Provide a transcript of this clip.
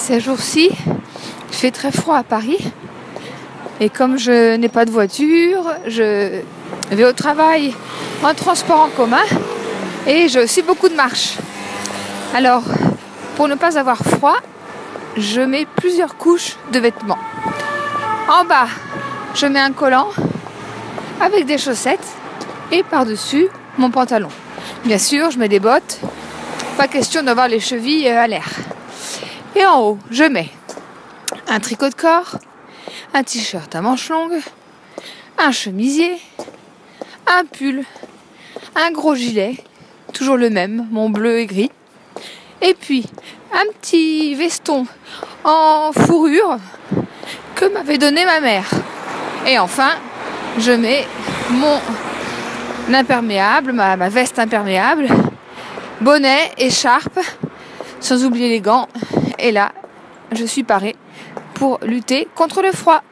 Ces jours-ci, il fait très froid à Paris. Et comme je n'ai pas de voiture, je vais au travail en transport en commun et j'ai aussi beaucoup de marche. Alors, pour ne pas avoir froid, je mets plusieurs couches de vêtements. En bas, je mets un collant avec des chaussettes et par-dessus mon pantalon. Bien sûr, je mets des bottes. Pas question d'avoir les chevilles à l'air. Et en haut, je mets un tricot de corps, un t-shirt à manches longues, un chemisier, un pull, un gros gilet, toujours le même, mon bleu et gris, et puis un petit veston en fourrure que m'avait donné ma mère. Et enfin, je mets mon imperméable, ma veste imperméable, bonnet, écharpe, sans oublier les gants. Et là, je suis parée pour lutter contre le froid.